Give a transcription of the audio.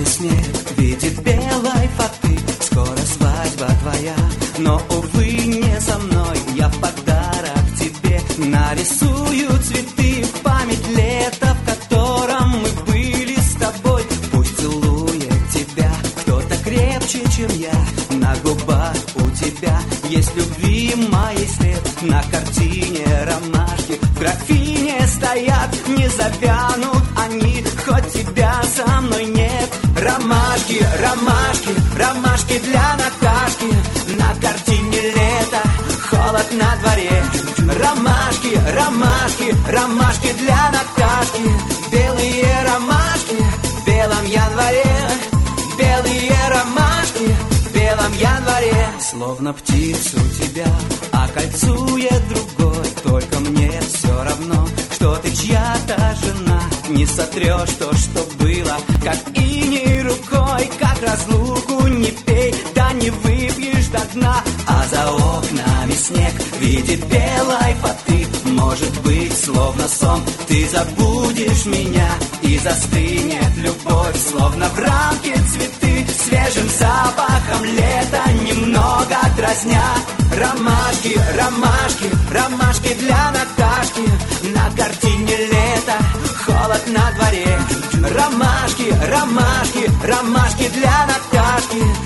снег в виде белой фаты. Скоро свадьба твоя, но, увы, не со мной. Я в подарок тебе нарисую цветы в память лета, в котором мы были с тобой. Пусть целует тебя кто-то крепче, чем я. На губах у тебя есть любви моей след. На картине ромашки в графине стоят. Не завянут они, хоть тебя со мной нет. Ромашки, ромашки, ромашки для Наташки. На картине лето, холод на дворе. Ромашки, ромашки, ромашки для Наташки. Белые ромашки в белом январе. Белые ромашки в белом январе. Словно птицу тебя окольцует другой. Только мне все равно, что ты чья-то жена. Не сотрешь то, что было, как иней рукой. Как разлуку не пей, да не выпьешь до дна. А за окнами снег в виде белой фаты. Может быть, словно сон, ты забудешь меня. И застынет любовь, словно в рамке цветы. Свежим запахом лета немного дразня. Ромашки, ромашки, ромашки для Наташки. На картине лето, холод на дворе. Ромашки, ромашки, ромашки для Наташки.